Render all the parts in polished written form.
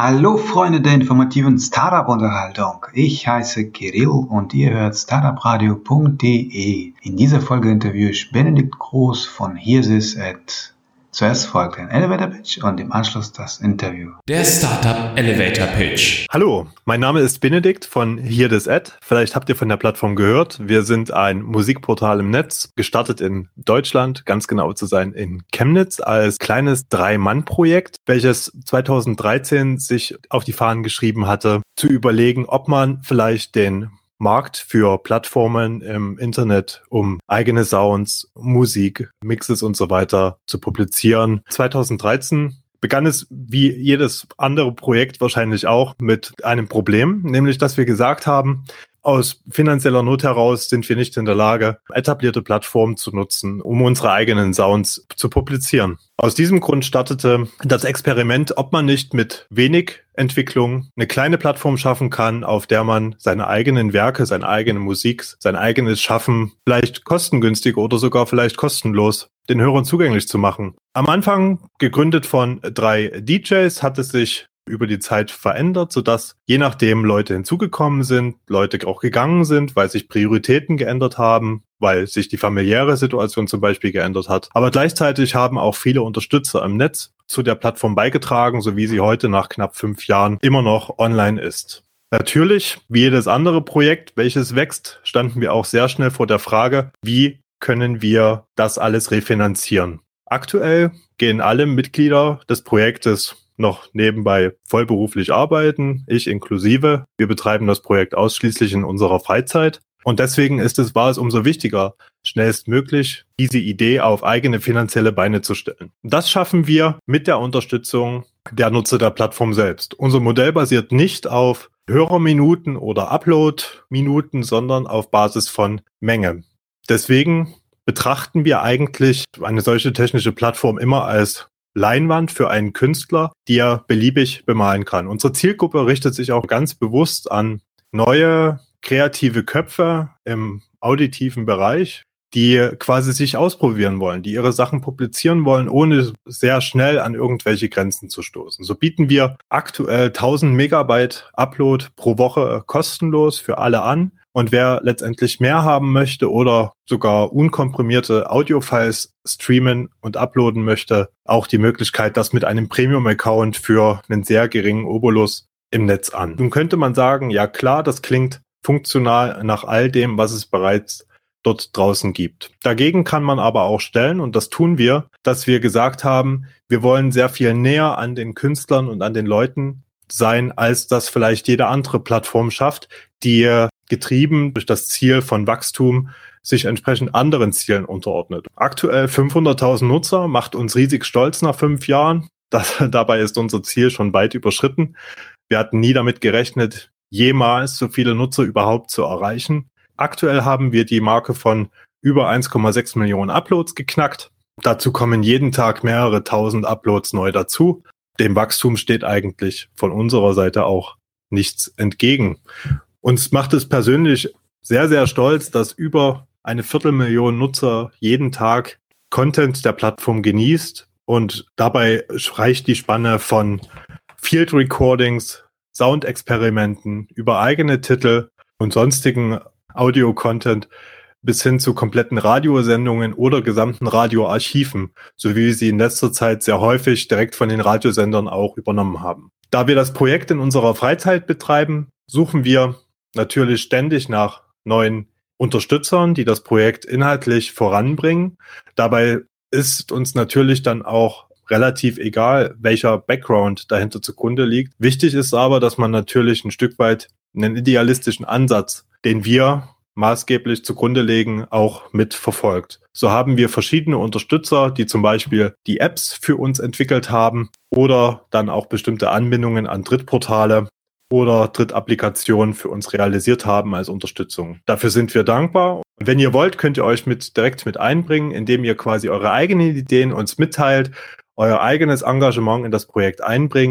Hallo Freunde der informativen Startup-Unterhaltung. Ich heiße Kirill und ihr hört startupradio.de. In dieser Folge interviewe ich Benedikt Groß von Here This At. Zuerst folgt ein Elevator Pitch und im Anschluss das Interview. Der Startup Elevator Pitch. Hallo, mein Name ist Benedikt von Here This At. Vielleicht habt ihr von der Plattform gehört. Wir sind ein Musikportal im Netz, gestartet in Deutschland, ganz genau zu sein in Chemnitz, als kleines 3-Mann-Projekt, welches 2013 sich auf die Fahnen geschrieben hatte, zu überlegen, ob man vielleicht den Markt für Plattformen im Internet, um eigene Sounds, Musik, Mixes und so weiter zu publizieren. 2013 begann es, wie jedes andere Projekt wahrscheinlich auch, mit einem Problem, nämlich dass wir gesagt haben, aus finanzieller Not heraus sind wir nicht in der Lage, etablierte Plattformen zu nutzen, um unsere eigenen Sounds zu publizieren. Aus diesem Grund startete das Experiment, ob man nicht mit wenig Entwicklung eine kleine Plattform schaffen kann, auf der man seine eigenen Werke, seine eigene Musik, sein eigenes Schaffen vielleicht kostengünstig oder sogar vielleicht kostenlos den Hörern zugänglich zu machen. Am Anfang, gegründet von 3 DJs, hat es sich über die Zeit verändert, sodass je nachdem Leute hinzugekommen sind, Leute auch gegangen sind, weil sich Prioritäten geändert haben, weil sich die familiäre Situation zum Beispiel geändert hat. Aber gleichzeitig haben auch viele Unterstützer im Netz zu der Plattform beigetragen, so wie sie heute nach knapp 5 Jahren immer noch online ist. Natürlich, wie jedes andere Projekt, welches wächst, standen wir auch sehr schnell vor der Frage, wie können wir das alles refinanzieren? Aktuell gehen alle Mitglieder des Projektes noch nebenbei vollberuflich arbeiten, ich inklusive. Wir betreiben das Projekt ausschließlich in unserer Freizeit. Und deswegen war es umso wichtiger, schnellstmöglich diese Idee auf eigene finanzielle Beine zu stellen. Das schaffen wir mit der Unterstützung der Nutzer der Plattform selbst. Unser Modell basiert nicht auf Hörerminuten oder Upload-Minuten, sondern auf Basis von Menge. Deswegen betrachten wir eigentlich eine solche technische Plattform immer als Leinwand für einen Künstler, die er beliebig bemalen kann. Unsere Zielgruppe richtet sich auch ganz bewusst an neue, kreative Köpfe im auditiven Bereich, die quasi sich ausprobieren wollen, die ihre Sachen publizieren wollen, ohne sehr schnell an irgendwelche Grenzen zu stoßen. So bieten wir aktuell 1000 Megabyte Upload pro Woche kostenlos für alle an. Und wer letztendlich mehr haben möchte oder sogar unkomprimierte Audiofiles streamen und uploaden möchte, auch die Möglichkeit, das mit einem Premium-Account für einen sehr geringen Obolus im Netz an. Nun könnte man sagen, ja klar, das klingt funktional nach all dem, was es bereits dort draußen gibt. Dagegen kann man aber auch stellen, und das tun wir, dass wir gesagt haben, wir wollen sehr viel näher an den Künstlern und an den Leuten sein, als das vielleicht jede andere Plattform schafft, die getrieben durch das Ziel von Wachstum sich entsprechend anderen Zielen unterordnet. Aktuell 500.000 Nutzer, macht uns riesig stolz nach 5 Jahren. Dabei ist unser Ziel schon weit überschritten. Wir hatten nie damit gerechnet, jemals so viele Nutzer überhaupt zu erreichen. Aktuell haben wir die Marke von über 1,6 Millionen Uploads geknackt. Dazu kommen jeden Tag mehrere tausend Uploads neu dazu. Dem Wachstum steht eigentlich von unserer Seite auch nichts entgegen. Uns macht es persönlich sehr, sehr stolz, dass über 250.000 Nutzer jeden Tag Content der Plattform genießt. Und dabei reicht die Spanne von Field Recordings, Soundexperimenten über eigene Titel und sonstigen Audio-Content bis hin zu kompletten Radiosendungen oder gesamten Radioarchiven, so wie wir sie in letzter Zeit sehr häufig direkt von den Radiosendern auch übernommen haben. Da wir das Projekt in unserer Freizeit betreiben, suchen wir natürlich ständig nach neuen Unterstützern, die das Projekt inhaltlich voranbringen. Dabei ist uns natürlich dann auch relativ egal, welcher Background dahinter zugrunde liegt. Wichtig ist aber, dass man natürlich ein Stück weit einen idealistischen Ansatz, den wir maßgeblich zugrunde legen, auch mit verfolgt. So haben wir verschiedene Unterstützer, die zum Beispiel die Apps für uns entwickelt haben oder dann auch bestimmte Anbindungen an Drittportale oder Drittapplikationen für uns realisiert haben als Unterstützung. Dafür sind wir dankbar. Und wenn ihr wollt, könnt ihr euch direkt mit einbringen, indem ihr quasi eure eigenen Ideen uns mitteilt, euer eigenes Engagement in das Projekt einbringt.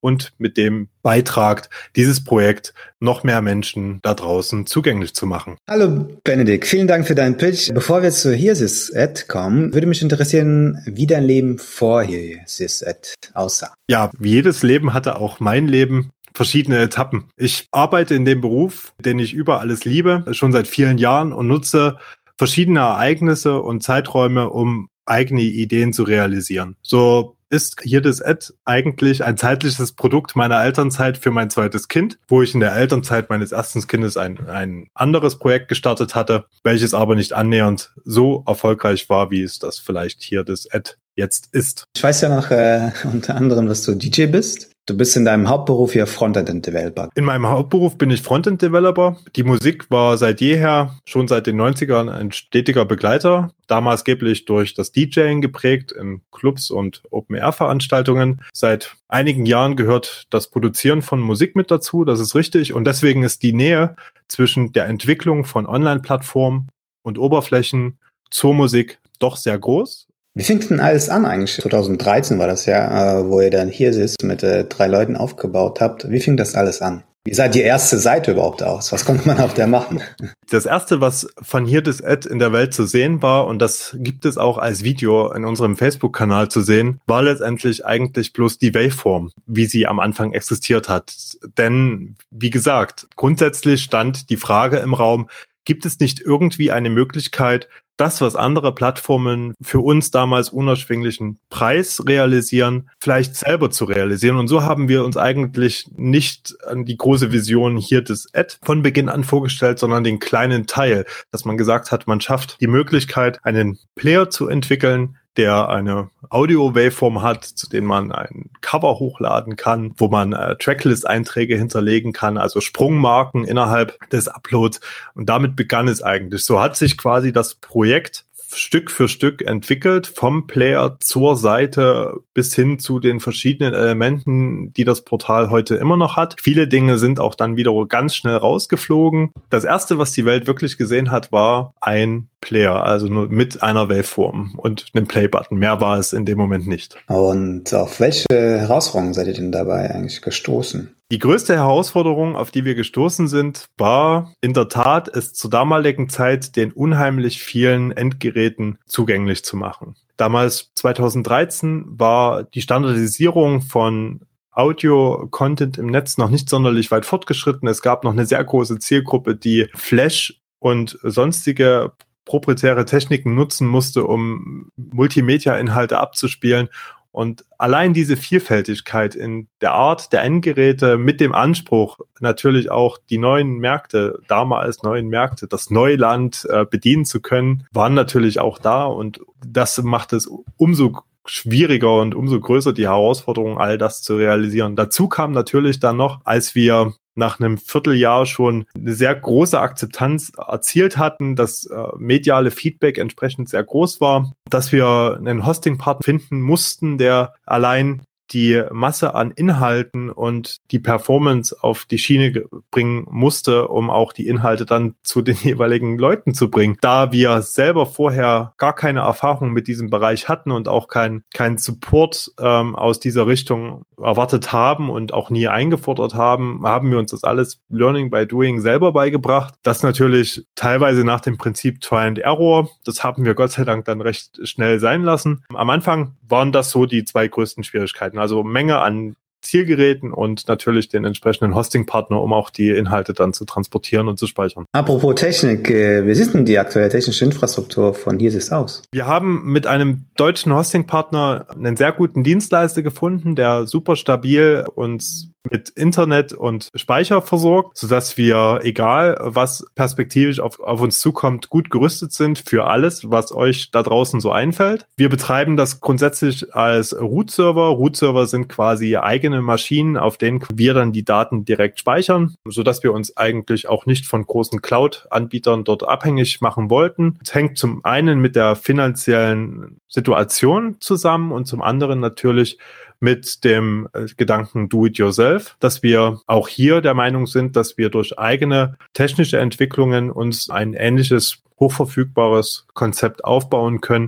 und mit dem beitragt, dieses Projekt noch mehr Menschen da draußen zugänglich zu machen. Hallo Benedikt, vielen Dank für deinen Pitch. Bevor wir zu HearThis@, kommen, würde mich interessieren, wie dein Leben vor HearThis@ aussah. Ja, wie jedes Leben hatte auch mein Leben verschiedene Etappen. Ich arbeite in dem Beruf, den ich über alles liebe, schon seit vielen Jahren und nutze verschiedene Ereignisse und Zeiträume, um eigene Ideen zu realisieren. So ist HearThis@ eigentlich ein zeitliches Produkt meiner Elternzeit für mein zweites Kind, wo ich in der Elternzeit meines ersten Kindes ein anderes Projekt gestartet hatte, welches aber nicht annähernd so erfolgreich war, wie es das vielleicht HearThis@ jetzt ist. Ich weiß ja noch unter anderem, dass du DJ bist. Du bist in deinem Hauptberuf hier Frontend-Developer. In meinem Hauptberuf bin ich Frontend-Developer. Die Musik war seit jeher, schon seit den 90ern, ein stetiger Begleiter. Damals geblich durch das DJing geprägt in Clubs und Open-Air-Veranstaltungen. Seit einigen Jahren gehört das Produzieren von Musik mit dazu, das ist richtig. Und deswegen ist die Nähe zwischen der Entwicklung von Online-Plattformen und Oberflächen zur Musik doch sehr groß. Wie fing denn alles an eigentlich? 2013 war das ja, wo ihr dann hier sitzt mit 3 Leuten aufgebaut habt. Wie fing das alles an? Wie sah die erste Seite überhaupt aus? Was konnte man auf der machen? Das erste, was von HearThis@ in der Welt zu sehen war, und das gibt es auch als Video in unserem Facebook-Kanal zu sehen, war letztendlich eigentlich bloß die Waveform, wie sie am Anfang existiert hat. Denn, wie gesagt, grundsätzlich stand die Frage im Raum, gibt es nicht irgendwie eine Möglichkeit, das, was andere Plattformen für uns damals unerschwinglichen Preis realisieren, vielleicht selber zu realisieren. Und so haben wir uns eigentlich nicht an die große Vision HearThis@ von Beginn an vorgestellt, sondern den kleinen Teil, dass man gesagt hat, man schafft die Möglichkeit, einen Player zu entwickeln, der eine Audio-Waveform hat, zu dem man ein Cover hochladen kann, wo man Tracklist-Einträge hinterlegen kann, also Sprungmarken innerhalb des Uploads. Und damit begann es eigentlich. So hat sich quasi das Projekt Stück für Stück entwickelt, vom Player zur Seite bis hin zu den verschiedenen Elementen, die das Portal heute immer noch hat. Viele Dinge sind auch dann wieder ganz schnell rausgeflogen. Das erste, was die Welt wirklich gesehen hat, war ein Player, also nur mit einer Waveform und einem Play-Button. Mehr war es in dem Moment nicht. Und auf welche Herausforderungen seid ihr denn dabei eigentlich gestoßen? Die größte Herausforderung, auf die wir gestoßen sind, war in der Tat, es zur damaligen Zeit den unheimlich vielen Endgeräten zugänglich zu machen. Damals, 2013, war die Standardisierung von Audio-Content im Netz noch nicht sonderlich weit fortgeschritten. Es gab noch eine sehr große Zielgruppe, die Flash und sonstige proprietäre Techniken nutzen musste, um Multimedia-Inhalte abzuspielen. Und allein diese Vielfältigkeit in der Art der Endgeräte mit dem Anspruch, natürlich auch die neuen Märkte, damals neuen Märkte, das Neuland bedienen zu können, waren natürlich auch da. Und das macht es umso schwieriger und umso größer die Herausforderung, all das zu realisieren. Dazu kam natürlich dann noch, als wir nach einem Vierteljahr schon eine sehr große Akzeptanz erzielt hatten, das mediale Feedback entsprechend sehr groß war, dass wir einen Hosting-Partner finden mussten, der allein die Masse an Inhalten und die Performance auf die Schiene bringen musste, um auch die Inhalte dann zu den jeweiligen Leuten zu bringen. Da wir selber vorher gar keine Erfahrung mit diesem Bereich hatten und auch kein Support aus dieser Richtung erwartet haben und auch nie eingefordert haben, haben wir uns das alles Learning by Doing selber beigebracht. Das natürlich teilweise nach dem Prinzip Try and Error. Das haben wir Gott sei Dank dann recht schnell sein lassen. Am Anfang waren das so die 2 größten Schwierigkeiten. Also Menge an Zielgeräten und natürlich den entsprechenden Hosting-Partner, um auch die Inhalte dann zu transportieren und zu speichern. Apropos Technik, wie sieht denn die aktuelle technische Infrastruktur von HearThis aus? Wir haben mit einem deutschen Hosting-Partner einen sehr guten Dienstleister gefunden, der super stabil uns mit Internet und Speicher versorgt, sodass wir, egal was perspektivisch auf uns zukommt, gut gerüstet sind für alles, was euch da draußen so einfällt. Wir betreiben das grundsätzlich als Root-Server. Root-Server sind quasi eigene Maschinen, auf denen wir dann die Daten direkt speichern, sodass wir uns eigentlich auch nicht von großen Cloud-Anbietern dort abhängig machen wollten. Es hängt zum einen mit der finanziellen Situation zusammen und zum anderen natürlich mit dem Gedanken Do-it-yourself, dass wir auch hier der Meinung sind, dass wir durch eigene technische Entwicklungen uns ein ähnliches hochverfügbares Konzept aufbauen können,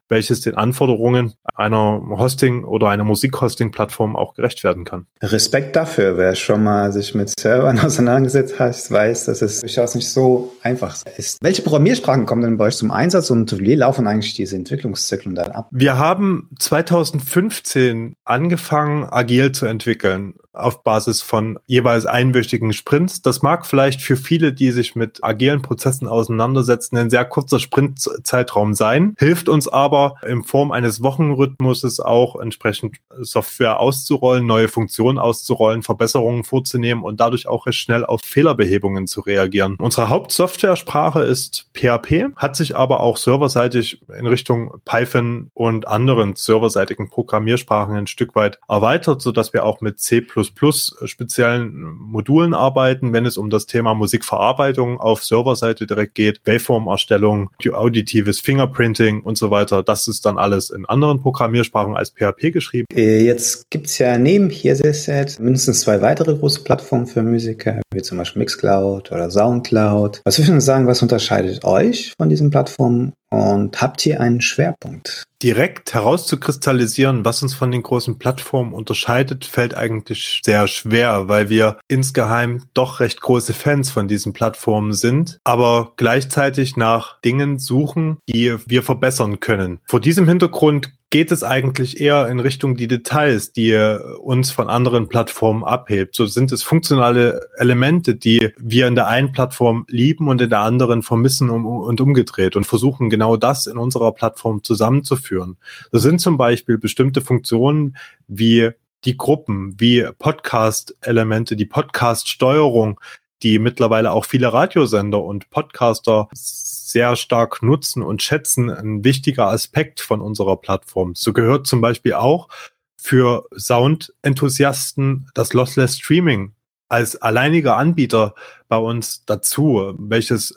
welches den Anforderungen einer Hosting- oder einer Musikhosting-Plattform auch gerecht werden kann. Respekt dafür. Wer schon mal sich mit Servern auseinandergesetzt hat, weiß, dass es durchaus nicht so einfach ist. Welche Programmiersprachen kommen denn bei euch zum Einsatz und wie laufen eigentlich diese Entwicklungszyklen dann ab? Wir haben 2015 angefangen, agil zu entwickeln, auf Basis von jeweils einwöchigen Sprints. Das mag vielleicht für viele, die sich mit agilen Prozessen auseinandersetzen, ein sehr kurzer Sprintzeitraum sein, hilft uns aber in Form eines Wochenrhythmuses auch entsprechend Software auszurollen, neue Funktionen auszurollen, Verbesserungen vorzunehmen und dadurch auch recht schnell auf Fehlerbehebungen zu reagieren. Unsere Hauptsoftware-Sprache ist PHP, hat sich aber auch serverseitig in Richtung Python und anderen serverseitigen Programmiersprachen ein Stück weit erweitert, sodass wir auch mit C++ speziellen Modulen arbeiten, wenn es um das Thema Musikverarbeitung auf Serverseite direkt geht, Waveform-Erstellung, auditives Fingerprinting und so weiter. Das ist dann alles in anderen Programmiersprachen als PHP geschrieben. Jetzt gibt es ja neben HearThisEd mindestens 2 weitere große Plattformen für Musiker, wie zum Beispiel Mixcloud oder Soundcloud. Was würden Sie sagen, was unterscheidet euch von diesen Plattformen und habt ihr einen Schwerpunkt? Direkt herauszukristallisieren, was uns von den großen Plattformen unterscheidet, fällt eigentlich sehr schwer, weil wir insgeheim doch recht große Fans von diesen Plattformen sind, aber gleichzeitig nach Dingen suchen, die wir verbessern können. Vor diesem Hintergrund geht es eigentlich eher in Richtung die Details, die uns von anderen Plattformen abhebt. So sind es funktionale Elemente, die wir in der einen Plattform lieben und in der anderen vermissen und umgedreht und versuchen genau das in unserer Plattform zusammenzuführen. Das sind zum Beispiel bestimmte Funktionen wie die Gruppen, wie Podcast-Elemente, die Podcast-Steuerung, die mittlerweile auch viele Radiosender und Podcaster sehr stark nutzen und schätzen, ein wichtiger Aspekt von unserer Plattform. So gehört zum Beispiel auch für Sound-Enthusiasten das Lossless Streaming als alleiniger Anbieter bei uns dazu, welches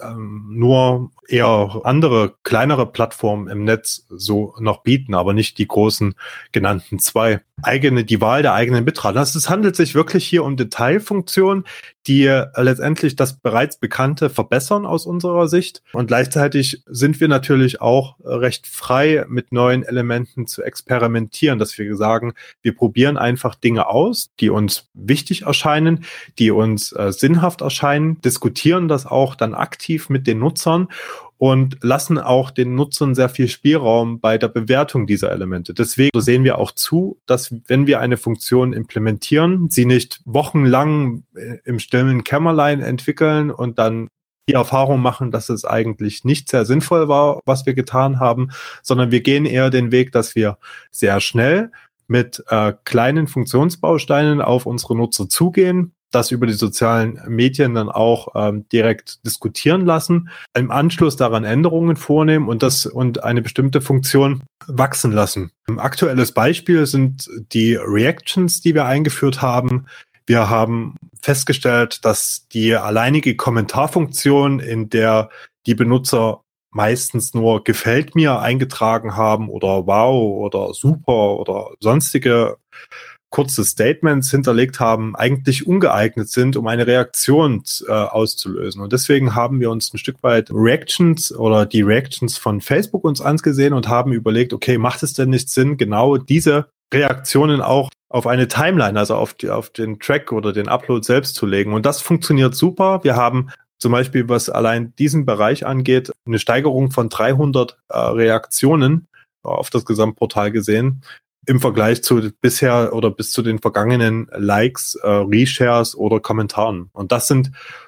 nur eher andere, kleinere Plattformen im Netz so noch bieten, aber nicht die großen genannten 2. Die Wahl der eigenen Bitrate. Es handelt sich wirklich hier um Detailfunktionen, die letztendlich das bereits Bekannte verbessern aus unserer Sicht. Und gleichzeitig sind wir natürlich auch recht frei, mit neuen Elementen zu experimentieren, dass wir sagen, wir probieren einfach Dinge aus, die uns wichtig erscheinen, die uns sinnhaft erscheinen, diskutieren das auch dann aktiv mit den Nutzern und lassen auch den Nutzern sehr viel Spielraum bei der Bewertung dieser Elemente. Deswegen sehen wir auch zu, dass wenn wir eine Funktion implementieren, sie nicht wochenlang im stillen Kämmerlein entwickeln und dann die Erfahrung machen, dass es eigentlich nicht sehr sinnvoll war, was wir getan haben, sondern wir gehen eher den Weg, dass wir sehr schnell mit kleinen Funktionsbausteinen auf unsere Nutzer zugehen, das über die sozialen Medien dann auch direkt diskutieren lassen, im Anschluss daran Änderungen vornehmen und eine bestimmte Funktion wachsen lassen. Ein aktuelles Beispiel sind die Reactions, die wir eingeführt haben. Wir haben festgestellt, dass die alleinige Kommentarfunktion, in der die Benutzer meistens nur gefällt mir eingetragen haben oder wow oder super oder sonstige kurze Statements hinterlegt haben, eigentlich ungeeignet sind, um eine Reaktion auszulösen. Und deswegen haben wir uns ein Stück weit Reactions oder die Reactions von Facebook uns angesehen und haben überlegt, okay, macht es denn nicht Sinn, genau diese Reaktionen auch auf eine Timeline, also auf den Track oder den Upload selbst zu legen. Und das funktioniert super. Wir haben zum Beispiel, was allein diesen Bereich angeht, eine Steigerung von 300 Reaktionen auf das Gesamtportal gesehen, im Vergleich zu bisher oder bis zu den vergangenen Likes, Reshares oder Kommentaren. Und das sind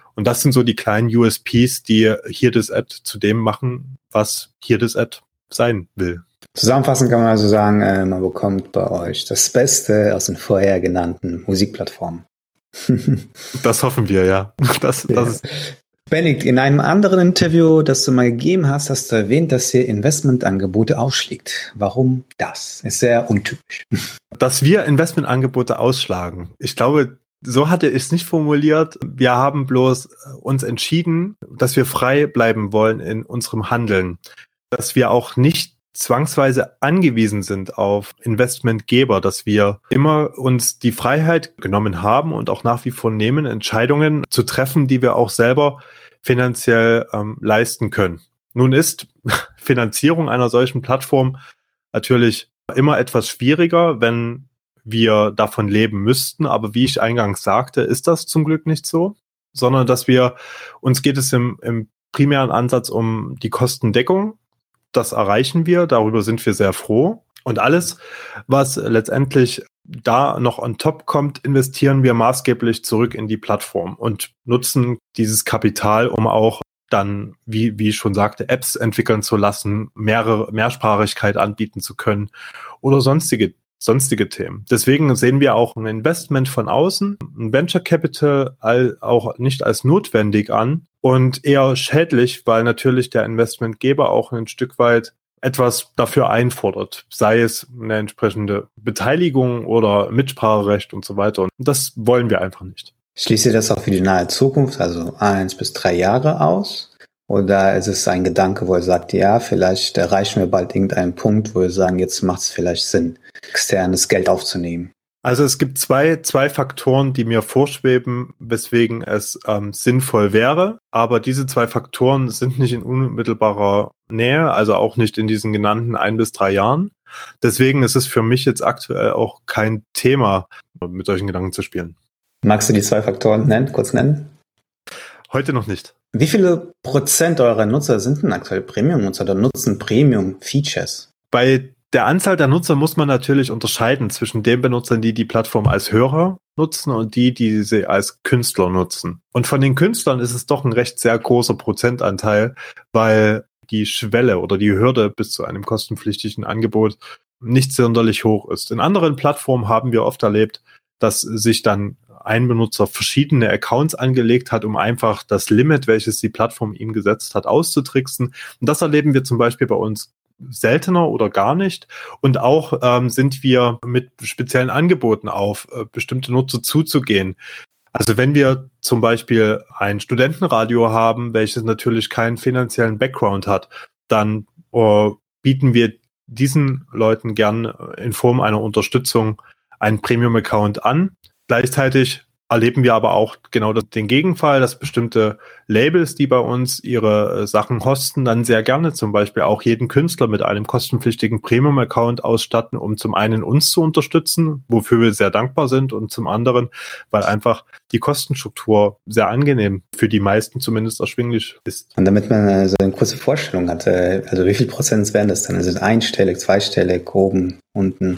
so die kleinen USPs, die HearThisEd zu dem machen, was HearThisEd sein will. Zusammenfassend kann man also sagen, man bekommt bei euch das Beste aus den vorher genannten Musikplattformen. Das hoffen wir, ja. Das ist Benedikt, in einem anderen Interview, das du mal gegeben hast, hast du erwähnt, dass ihr Investmentangebote ausschlägt. Warum das? Ist sehr untypisch. Dass wir Investmentangebote ausschlagen. Ich glaube, so hatte ich es nicht formuliert. Wir haben bloß uns entschieden, dass wir frei bleiben wollen in unserem Handeln. Dass wir auch nicht zwangsweise angewiesen sind auf Investmentgeber, dass wir immer uns die Freiheit genommen haben und auch nach wie vor nehmen, Entscheidungen zu treffen, die wir auch selber finanziell leisten können. Nun ist Finanzierung einer solchen Plattform natürlich immer etwas schwieriger, wenn wir davon leben müssten. Aber wie ich eingangs sagte, ist das zum Glück nicht so, sondern uns geht es im primären Ansatz um die Kostendeckung. Das erreichen wir, darüber sind wir sehr froh. Und alles, was letztendlich da noch on top kommt, investieren wir maßgeblich zurück in die Plattform und nutzen dieses Kapital, um auch dann, wie ich schon sagte, Apps entwickeln zu lassen, Mehrsprachigkeit anbieten zu können oder sonstige Themen. Deswegen sehen wir auch ein Investment von außen, ein Venture Capital auch nicht als notwendig an und eher schädlich, weil natürlich der Investmentgeber auch ein Stück weit etwas dafür einfordert, sei es eine entsprechende Beteiligung oder Mitspracherecht und so weiter. Und das wollen wir einfach nicht. Schließt ihr das auch für die nahe Zukunft, also 1 bis 3 Jahre aus? Oder ist es ein Gedanke, wo ihr sagt, ja, vielleicht erreichen wir bald irgendeinen Punkt, wo wir sagen, jetzt macht es vielleicht Sinn, externes Geld aufzunehmen? Also es gibt zwei Faktoren, die mir vorschweben, weswegen es sinnvoll wäre. Aber diese 2 Faktoren sind nicht in unmittelbarer Nähe, also auch nicht in diesen genannten 1 bis 3 Jahren. Deswegen ist es für mich jetzt aktuell auch kein Thema, mit solchen Gedanken zu spielen. Magst du die 2 Faktoren kurz nennen? Heute noch nicht. Wie viele Prozent eurer Nutzer sind denn aktuell Premium-Nutzer oder nutzen Premium-Features? Bei der Anzahl der Nutzer muss man natürlich unterscheiden zwischen den Benutzern, die die Plattform als Hörer nutzen und die sie als Künstler nutzen. Und von den Künstlern ist es doch ein recht sehr großer Prozentanteil, weil die Schwelle oder die Hürde bis zu einem kostenpflichtigen Angebot nicht sonderlich hoch ist. In anderen Plattformen haben wir oft erlebt, dass sich dann ein Benutzer verschiedene Accounts angelegt hat, um einfach das Limit, welches die Plattform ihm gesetzt hat, auszutricksen. Und das erleben wir zum Beispiel bei uns seltener oder gar nicht. Und auch sind wir mit speziellen Angeboten auf bestimmte Nutzer zuzugehen. Also wenn wir zum Beispiel ein Studentenradio haben, welches natürlich keinen finanziellen Background hat, dann bieten wir diesen Leuten gern in Form einer Unterstützung einen Premium-Account an. Gleichzeitig erleben wir aber auch genau den Gegenfall, dass bestimmte Labels, die bei uns ihre Sachen hosten, dann sehr gerne zum Beispiel auch jeden Künstler mit einem kostenpflichtigen Premium-Account ausstatten, um zum einen uns zu unterstützen, wofür wir sehr dankbar sind, und zum anderen, weil einfach die Kostenstruktur sehr angenehm, für die meisten zumindest erschwinglich ist. Und damit man so eine kurze Vorstellung hat, also wie viel Prozent wären das dann? Also einstellig, zweistellig, oben, unten?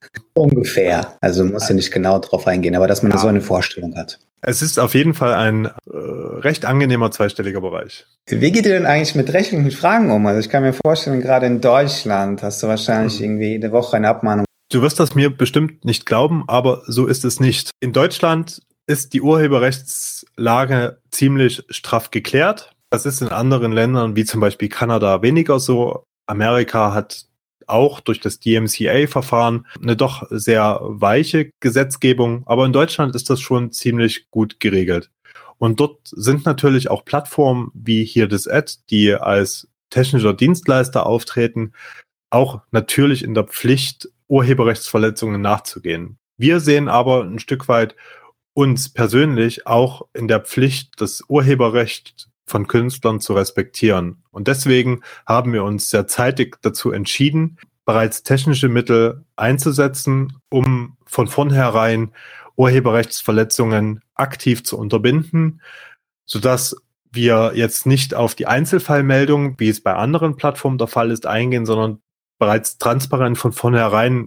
Ungefähr. Also muss ja nicht genau drauf eingehen, aber dass man so eine Vorstellung hat. Es ist auf jeden Fall ein recht angenehmer zweistelliger Bereich. Wie geht ihr denn eigentlich mit rechtlichen Fragen um? Also ich kann mir vorstellen, gerade in Deutschland hast du wahrscheinlich irgendwie jede Woche eine Abmahnung. Du wirst das mir bestimmt nicht glauben, aber so ist es nicht. In Deutschland ist die Urheberrechtslage ziemlich straff geklärt. Das ist in anderen Ländern, wie zum Beispiel Kanada, weniger so. Amerika hat auch durch das DMCA-Verfahren eine doch sehr weiche Gesetzgebung, aber in Deutschland ist das schon ziemlich gut geregelt. Und dort sind natürlich auch Plattformen wie Here This Ad, die als technischer Dienstleister auftreten, auch natürlich in der Pflicht, Urheberrechtsverletzungen nachzugehen. Wir sehen aber ein Stück weit uns persönlich auch in der Pflicht, das Urheberrecht von Künstlern zu respektieren. Und deswegen haben wir uns sehr zeitig dazu entschieden, bereits technische Mittel einzusetzen, um von vornherein Urheberrechtsverletzungen aktiv zu unterbinden, sodass wir jetzt nicht auf die Einzelfallmeldung, wie es bei anderen Plattformen der Fall ist, eingehen, sondern bereits transparent von vornherein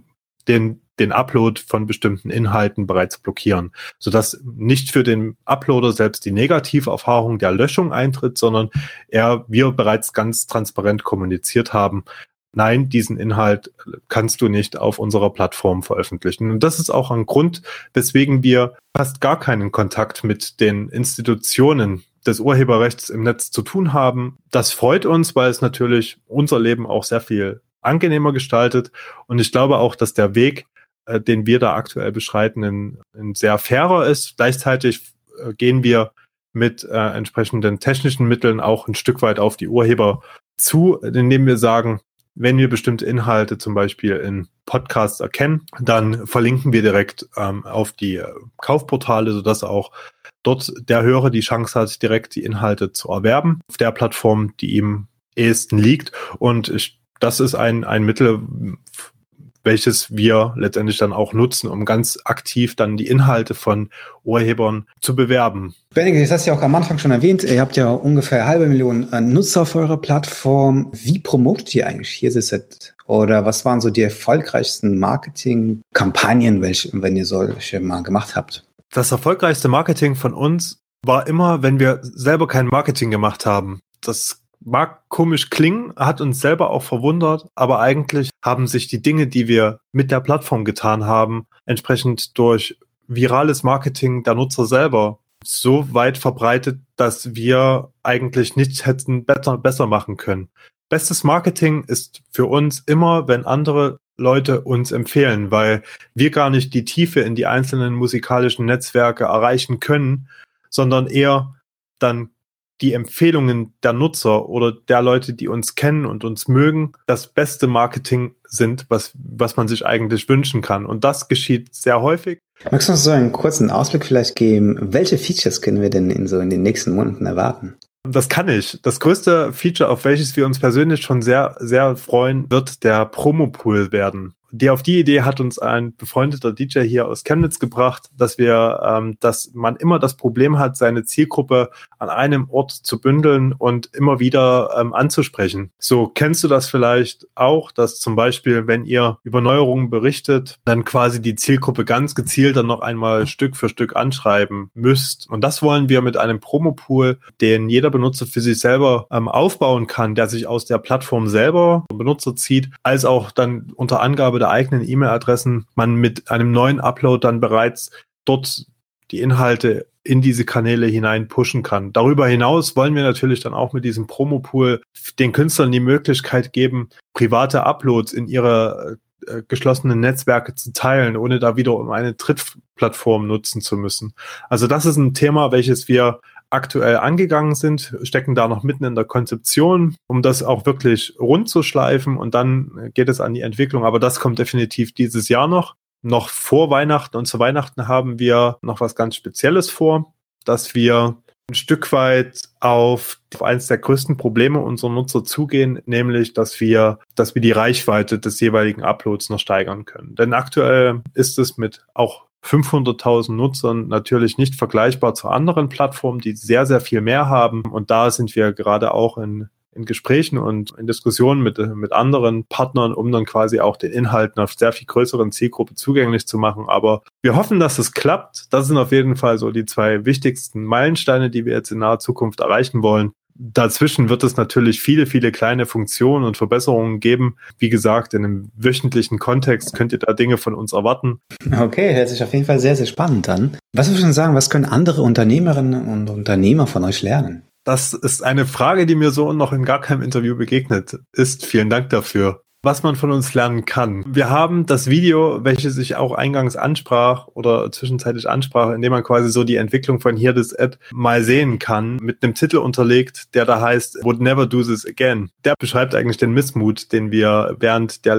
den Upload von bestimmten Inhalten bereits blockieren, sodass nicht für den Uploader selbst die Negativerfahrung der Löschung eintritt, sondern wir bereits ganz transparent kommuniziert haben, nein, diesen Inhalt kannst du nicht auf unserer Plattform veröffentlichen. Und das ist auch ein Grund, weswegen wir fast gar keinen Kontakt mit den Institutionen des Urheberrechts im Netz zu tun haben. Das freut uns, weil es natürlich unser Leben auch sehr viel angenehmer gestaltet. Und ich glaube auch, dass der Weg, den wir da aktuell beschreiten, ein sehr fairer ist. Gleichzeitig gehen wir mit entsprechenden technischen Mitteln auch ein Stück weit auf die Urheber zu, indem wir sagen, wenn wir bestimmte Inhalte zum Beispiel in Podcasts erkennen, dann verlinken wir direkt auf die Kaufportale, sodass auch dort der Hörer die Chance hat, direkt die Inhalte zu erwerben auf der Plattform, die ihm ehesten liegt. Und ich das ist ein Mittel, welches wir letztendlich dann auch nutzen, um ganz aktiv dann die Inhalte von Urhebern zu bewerben. Benedikt, das hast du ja auch am Anfang schon erwähnt, ihr habt ja ungefähr 500.000 Nutzer auf eurer Plattform. Wie promotet ihr eigentlich HearThisAt? Oder was waren so die erfolgreichsten Marketingkampagnen, wenn ihr solche mal gemacht habt? Das erfolgreichste Marketing von uns war immer, wenn wir selber kein Marketing gemacht haben. Das mag komisch klingen, hat uns selber auch verwundert, aber eigentlich haben sich die Dinge, die wir mit der Plattform getan haben, entsprechend durch virales Marketing der Nutzer selber so weit verbreitet, dass wir eigentlich nichts hätten besser machen können. Bestes Marketing ist für uns immer, wenn andere Leute uns empfehlen, weil wir gar nicht die Tiefe in die einzelnen musikalischen Netzwerke erreichen können, sondern eher dann die Empfehlungen der Nutzer oder der Leute, die uns kennen und uns mögen, das beste Marketing sind, was man sich eigentlich wünschen kann. Und das geschieht sehr häufig. Magst du uns so einen kurzen Ausblick vielleicht geben? Welche Features können wir denn in den nächsten Monaten erwarten? Das kann ich. Das größte Feature, auf welches wir uns persönlich schon sehr, sehr freuen, wird der Promo-Pool werden. Auf die Idee hat uns ein befreundeter DJ hier aus Chemnitz gebracht, dass man immer das Problem hat, seine Zielgruppe an einem Ort zu bündeln und immer wieder anzusprechen. So kennst du das vielleicht auch, dass zum Beispiel, wenn ihr über Neuerungen berichtet, dann quasi die Zielgruppe ganz gezielt dann noch einmal Stück für Stück anschreiben müsst. Und das wollen wir mit einem Promo-Pool, den jeder Benutzer für sich selber aufbauen kann, der sich aus der Plattform selber Benutzer zieht, als auch dann unter Angabe der eigenen E-Mail-Adressen man mit einem neuen Upload dann bereits dort die Inhalte in diese Kanäle hinein pushen kann. Darüber hinaus wollen wir natürlich dann auch mit diesem Promo-Pool den Künstlern die Möglichkeit geben, private Uploads in ihre geschlossenen Netzwerke zu teilen, ohne da wiederum eine Drittplattform nutzen zu müssen. Also das ist ein Thema, welches wir aktuell angegangen sind, stecken da noch mitten in der Konzeption, um das auch wirklich rund zu schleifen, und dann geht es an die Entwicklung. Aber das kommt definitiv dieses Jahr noch vor Weihnachten, und zu Weihnachten haben wir noch was ganz Spezielles vor, dass wir ein Stück weit auf eines der größten Probleme unserer Nutzer zugehen, nämlich, dass wir die Reichweite des jeweiligen Uploads noch steigern können. Denn aktuell ist es mit auch 500.000 Nutzern natürlich nicht vergleichbar zu anderen Plattformen, die sehr, sehr viel mehr haben. Und da sind wir gerade auch in Gesprächen und in Diskussionen mit anderen Partnern, um dann quasi auch den Inhalt einer sehr viel größeren Zielgruppe zugänglich zu machen. Aber wir hoffen, dass es klappt. Das sind auf jeden Fall so die 2 wichtigsten Meilensteine, die wir jetzt in naher Zukunft erreichen wollen. Dazwischen wird es natürlich viele, viele kleine Funktionen und Verbesserungen geben. Wie gesagt, in einem wöchentlichen Kontext könnt ihr da Dinge von uns erwarten. Okay, hört sich auf jeden Fall sehr, sehr spannend an. Was würdest du sagen, was können andere Unternehmerinnen und Unternehmer von euch lernen? Das ist eine Frage, die mir so noch in gar keinem Interview begegnet ist. Vielen Dank dafür. Was man von uns lernen kann. Wir haben das Video, welches ich auch eingangs ansprach oder zwischenzeitlich ansprach, in dem man quasi so die Entwicklung von HearThisAt mal sehen kann, mit einem Titel unterlegt, der da heißt Would Never Do This Again. Der beschreibt eigentlich den Missmut, den wir während der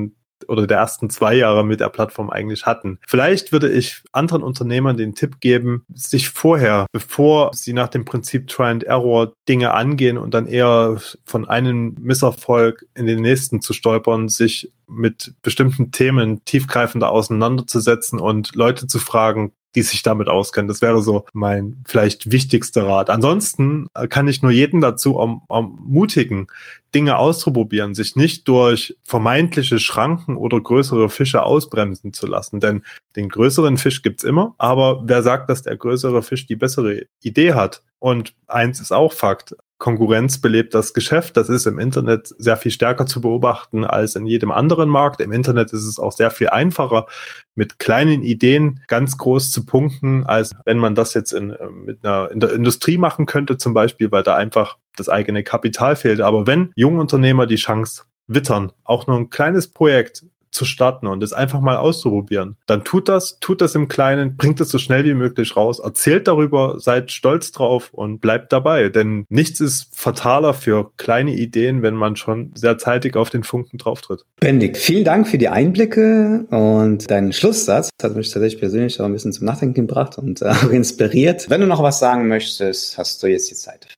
ersten 2 Jahre mit der Plattform eigentlich hatten. Vielleicht würde ich anderen Unternehmern den Tipp geben, sich vorher, bevor sie nach dem Prinzip Try and Error Dinge angehen und dann eher von einem Misserfolg in den nächsten zu stolpern, sich mit bestimmten Themen tiefgreifender auseinanderzusetzen und Leute zu fragen, die sich damit auskennen. Das wäre so mein vielleicht wichtigster Rat. Ansonsten kann ich nur jeden dazu ermutigen, Dinge auszuprobieren, sich nicht durch vermeintliche Schranken oder größere Fische ausbremsen zu lassen. Denn den größeren Fisch gibt's immer, aber wer sagt, dass der größere Fisch die bessere Idee hat? Und eins ist auch Fakt. Konkurrenz belebt das Geschäft. Das ist im Internet sehr viel stärker zu beobachten als in jedem anderen Markt. Im Internet ist es auch sehr viel einfacher, mit kleinen Ideen ganz groß zu punkten, als wenn man das jetzt in der Industrie machen könnte zum Beispiel, weil da einfach das eigene Kapital fehlt. Aber wenn junge Unternehmer die Chance wittern, auch nur ein kleines Projekt zu starten und es einfach mal auszuprobieren, dann tut das im Kleinen, bringt es so schnell wie möglich raus, erzählt darüber, seid stolz drauf und bleibt dabei, denn nichts ist fataler für kleine Ideen, wenn man schon sehr zeitig auf den Funken drauftritt. Benedikt, vielen Dank für die Einblicke und deinen Schlusssatz. Das hat mich tatsächlich persönlich auch ein bisschen zum Nachdenken gebracht und auch inspiriert. Wenn du noch was sagen möchtest, hast du jetzt die Zeit dafür.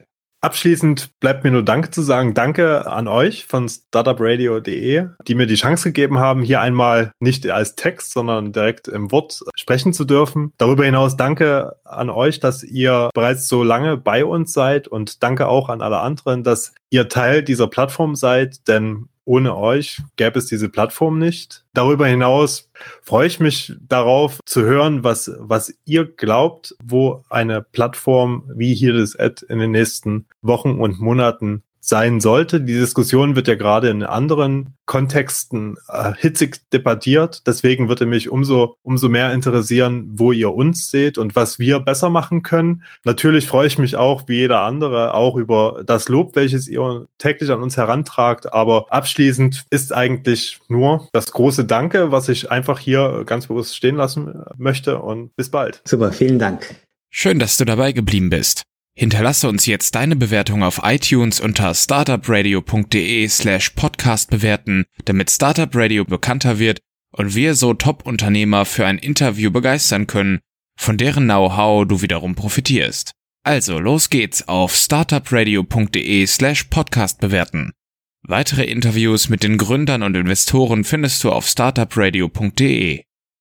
Abschließend bleibt mir nur Danke zu sagen. Danke an euch von startupradio.de, die mir die Chance gegeben haben, hier einmal nicht als Text, sondern direkt im Wort sprechen zu dürfen. Darüber hinaus danke an euch, dass ihr bereits so lange bei uns seid, und danke auch an alle anderen, dass ihr Teil dieser Plattform seid, denn ohne euch gäbe es diese Plattform nicht. Darüber hinaus freue ich mich darauf zu hören, was ihr glaubt, wo eine Plattform wie Hear.This in den nächsten Wochen und Monaten sein sollte. Die Diskussion wird ja gerade in anderen Kontexten hitzig debattiert. Deswegen würde mich umso mehr interessieren, wo ihr uns seht und was wir besser machen können. Natürlich freue ich mich auch, wie jeder andere, auch über das Lob, welches ihr täglich an uns herantragt. Aber abschließend ist eigentlich nur das große Danke, was ich einfach hier ganz bewusst stehen lassen möchte, und bis bald. Super, vielen Dank. Schön, dass du dabei geblieben bist. Hinterlasse uns jetzt deine Bewertung auf iTunes unter startupradio.de/podcast bewerten, damit Startup Radio bekannter wird und wir so Top-Unternehmer für ein Interview begeistern können, von deren Know-how du wiederum profitierst. Also los geht's auf startupradio.de/podcast bewerten. Weitere Interviews mit den Gründern und Investoren findest du auf startupradio.de.